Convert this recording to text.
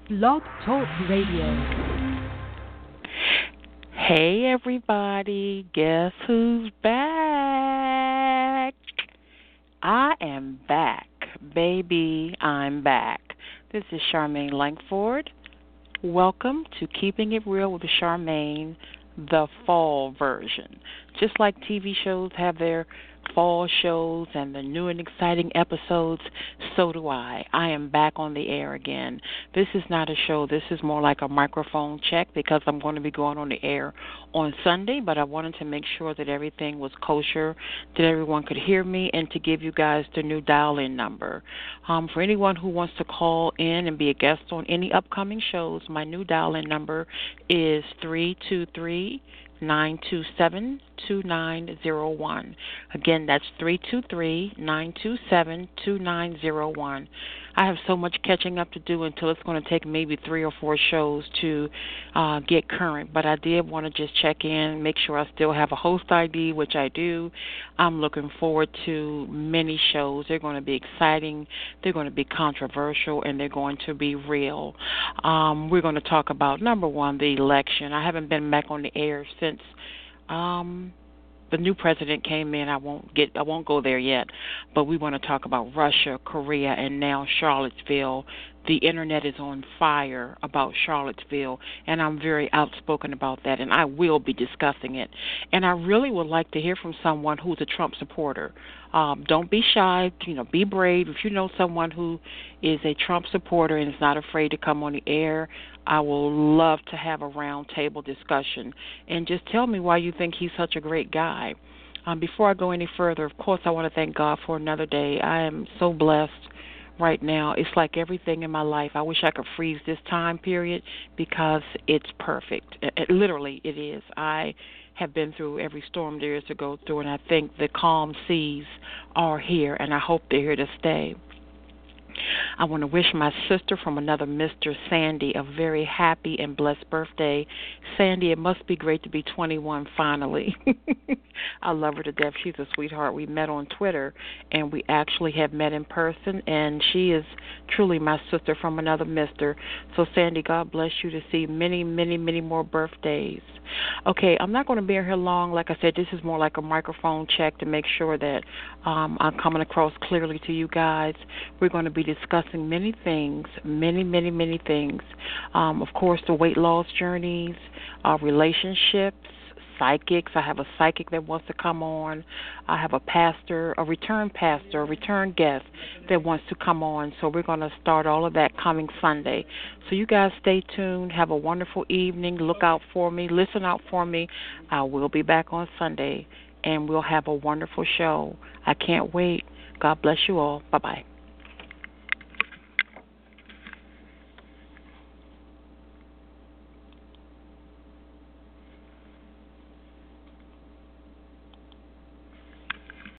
Blog Talk Radio. Hey everybody, guess who's back? I am back. Baby, I'm back. This is Charmaine Langford. Welcome to Keeping It Real with Charmaine, the fall version. Just like TV shows have their fall shows and the new and exciting episodes, so do I. I am back on the air again. This is not a show. This is more like a microphone check because I'm going to be going on the air on Sunday, but I wanted to make sure that everything was kosher, that everyone could hear me, and to give you guys the new dial-in number. For anyone who wants to call in and be a guest on any upcoming shows, my new dial-in number is 323-927-2901. Again, that's 323-927-2901. I have so much catching up to do until it's going to take maybe 3 or 4 shows to get current. But I did want to just check in, make sure I still have a host ID, which I do. I'm looking forward to many shows. They're going to be exciting, they're going to be controversial, and they're going to be real. We're going to talk about, number one, the election. I haven't been back on the air since the new president came in. I won't go there yet, but we want to talk about Russia, Korea, and now Charlottesville. The internet is on fire about Charlottesville, and I'm very outspoken about that, and I will be discussing it. And I really would like to hear from someone who's a Trump supporter. Don't be shy, be brave. If you know someone who is a Trump supporter and is not afraid to come on the air, I will love to have a round table discussion. And just tell me why you think he's such a great guy. Before I go any further, of course, I want to thank God for another day. I am so blessed right now. It's like everything in my life. I wish I could freeze this time period because it's perfect. Literally, it is. I have been through every storm there is to go through, and I think the calm seas are here, and I hope they're here to stay. I want to wish my sister from another Mr. Sandy a very happy and blessed birthday. Sandy, it must be great to be 21 finally. I love her to death. She's a sweetheart. We met on Twitter, and we actually have met in person, and she is truly my sister from another Mr. So, Sandy, God bless you to see many, many, many more birthdays. Okay, I'm not going to be here long. Like I said, this is more like a microphone check to make sure that I'm coming across clearly to you guys. We're going to be discussing many things, many, many, many things. Of course, the weight loss journeys, relationships, psychics. I have a psychic that wants to come on. I have a pastor, a return guest that wants to come on. So we're going to start all of that coming Sunday. So you guys stay tuned. Have a wonderful evening. Look out for me. Listen out for me. I will be back on Sunday, and we'll have a wonderful show. I can't wait. God bless you all. Bye-bye.